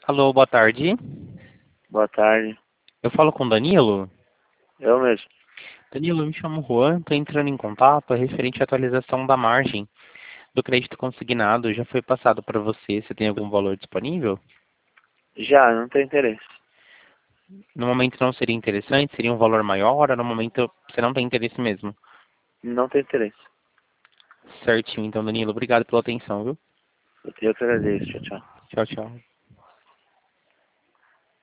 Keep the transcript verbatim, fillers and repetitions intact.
Alô, boa tarde. Boa tarde. Eu falo com o Danilo? Eu mesmo. Danilo, eu me chamo Juan, estou entrando em contato referente à atualização da margem do crédito consignado. Já foi passado para você, você tem algum valor disponível? Já, não tenho interesse. No momento não seria interessante, seria um valor maior, ou no momento você não tem interesse mesmo? Não tenho interesse. Certinho, então, Danilo, obrigado pela atenção, viu? Eu te agradeço. Tchau, tchau. Tchau, tchau.